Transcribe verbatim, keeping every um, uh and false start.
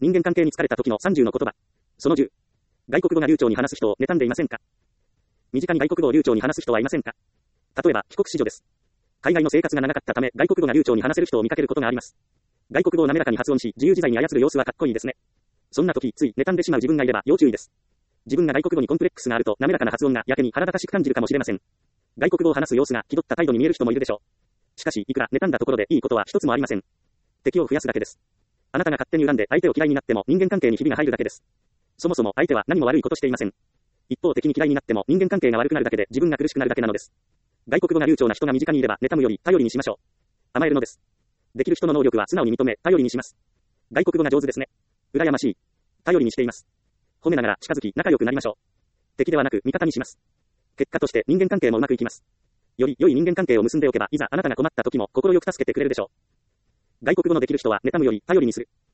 人間関係に疲れた時のさんじゅうの言葉。そのじゅう。外国語が流暢に話す人を妬んでいませんか？身近に外国語を流暢に話す人はいませんか？例えば、帰国子女です。海外の生活が長かったため、外国語が流暢に話せる人を見かけることがあります。外国語を滑らかに発音し、自由自在に操る様子はかっこいいですね。そんな時、つい妬んでしまう自分がいれば要注意です。自分が外国語にコンプレックスがあると、滑らかな発音がやけに腹立たしく感じるかもしれません。外国語を話す様子が気取った態度に見える人もいるでしょう。しかし、いくら妬んだところでいいことは一つもありません。敵を増やすだけです。あなたが勝手に恨んで相手を嫌いになっても人間関係にひびが入るだけです。そもそも相手は何も悪いことしていません。一方的に嫌いになっても人間関係が悪くなるだけで自分が苦しくなるだけなのです。外国語が流暢な人が身近にいれば妬むより頼りにしましょう。甘えるのです。できる人の能力は素直に認め頼りにします。外国語が上手ですね。羨ましい。頼りにしています。褒めながら近づき仲良くなりましょう。敵ではなく味方にします。結果として人間関係もうまくいきます。より良い人間関係を結んでおけばいざあなたが困った時も心よく助けてくれるでしょう。外国語のできる人は妬むより頼りにする。